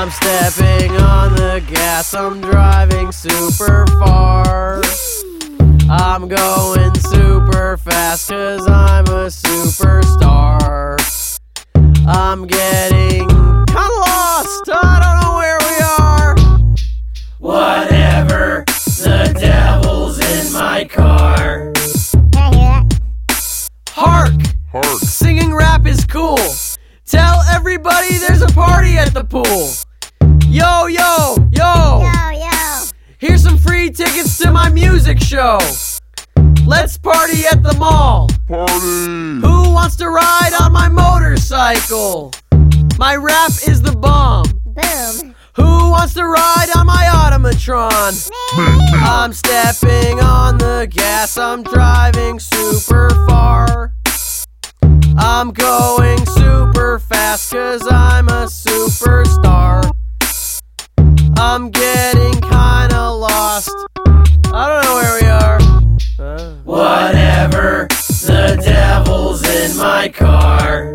I'm stepping on the gas, I'm driving super far. I'm going super fast 'cause I'm a superstar. I'm getting kinda lost, I don't know where we are. Whatever, the devil's in my car. Can I hear that? Hark! Singing rap is cool. Tell everybody there's a party at the pool. Yo, yo, yo! Yo, yo. Here's some free tickets to my music show. Let's party at the mall. Party! Who wants to ride on my motorcycle? My rap is the bomb. Boom. Who wants to ride on my automatron? I'm stepping on the gas, I'm driving super far. I'm going super fast 'cause I'm a superstar. I'm getting kinda lost, I don't know where we are. Whatever, the devil's in my car.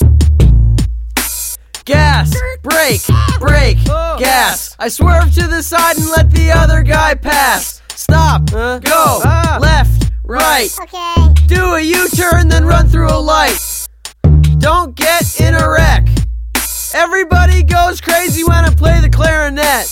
Gas, brake, gas. I swerve to the side and let the other guy pass. Stop, go, left, right. Okay. Do a U-turn, then run through a light. Don't get in a wreck. Everybody goes crazy when I play the clarinet.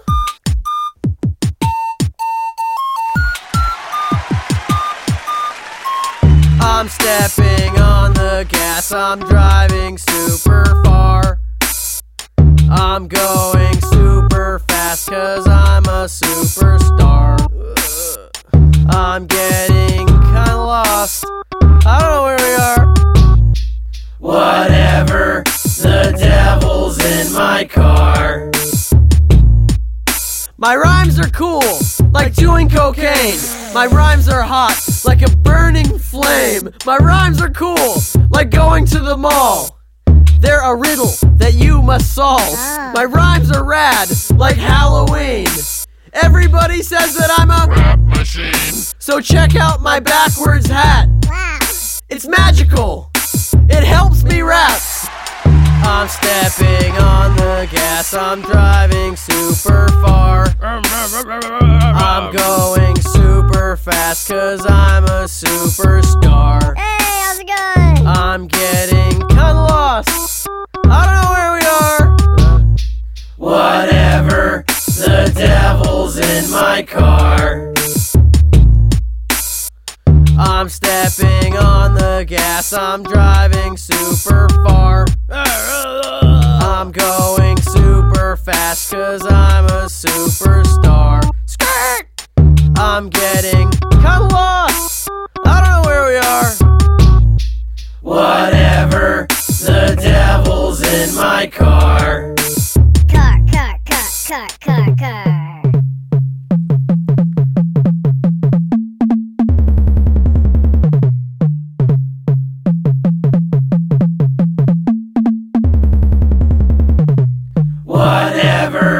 I'm stepping on the gas, I'm driving super far. I'm going super fast 'cause I'm a superstar. I'm getting kinda lost, I don't know where we are. Whatever, the devil's in my car. My rhymes are cool, like chewing cocaine. My rhymes are hot, like a burning flame. My rhymes are cool, like going to the mall. They're a riddle that you must solve. My rhymes are rad, like Halloween. Everybody says that I'm a Rap machine! so check out my backwards hat. Wow. It's magical, it helps me rap. I'm stepping on the gas, I'm driving super far. I'm going super fast 'cause I'm a superstar. Hey, how's it going? I'm getting kinda lost, I don't know where we are. Whatever, the devil's in my car. I'm stepping on the gas, I'm driving super far. I'm going super fast 'cause I'm a superstar. Skirt! I'm getting kinda lost, I don't know where we are. Whatever, the devil's in my car. Car. Whatever,